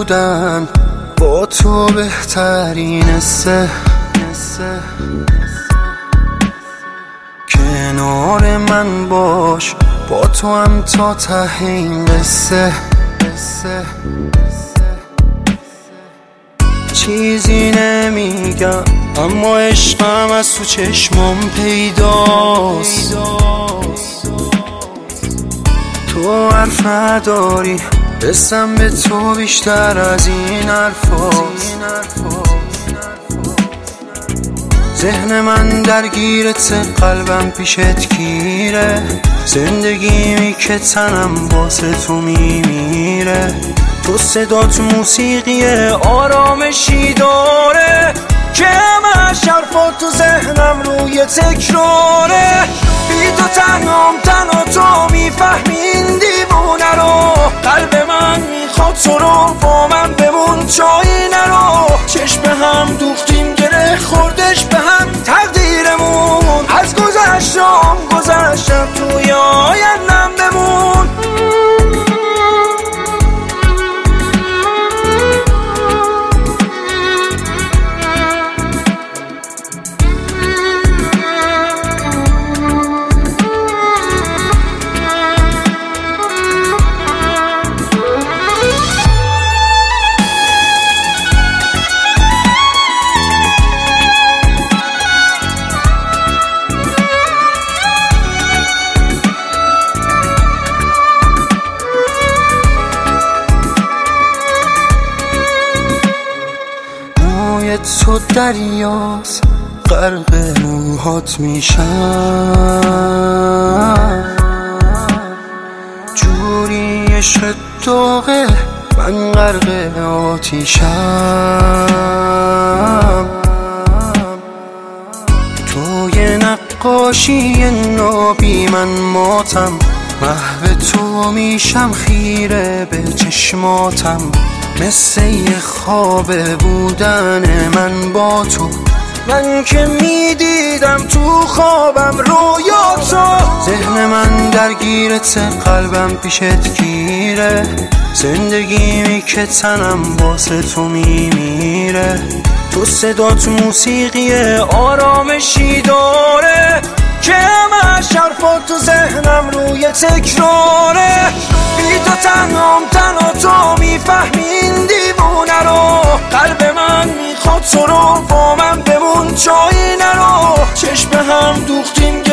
بودن با تو بهترین قصه. کنار من باش با تو هم تا ته این قصه. چیزی نمیگم اما عشقم از تو چشمم پیداست. تو حرف نداری حسم به تو بیشتر از این حرفاست. ذهن من درگیرت قلبم پیشت گیره. زندگیمی که تنم واسه تو میمیره. تو صدات موسیقی آرامشی داره که همش حرفات تو ذهنم روی تکراره. بی تو تنها تو میفهمی این دیوونه رو. قلب من میخواد تو رو با من بمون جایی نرو. چشم هم دوختیم گره خوردش به هم تقدیرمون. از گذشتم توی آیندم بمون. تو دریاست غرق موهات میشم. جوری عشق داغه من غرق آتیشم. توی نقاشی نابی من ماتم. محو تو میشم خیره به چشماتم. مثل یه خواب بودن من با تو. من که میدیدم تو خوابم رویاتو. ذهن من درگیرت قلبم پیشت گیره. زندگیمی که تنم واسه تو میمیره. تو صدات موسیقی آرامشی داره که همش حرفات تو ذهنم روی تکراره. بی تو تنها تو میفهمی این دیوونه رو. قلب من میخواد تو رو با من بمون جایی نرو. چشم هم دوختیم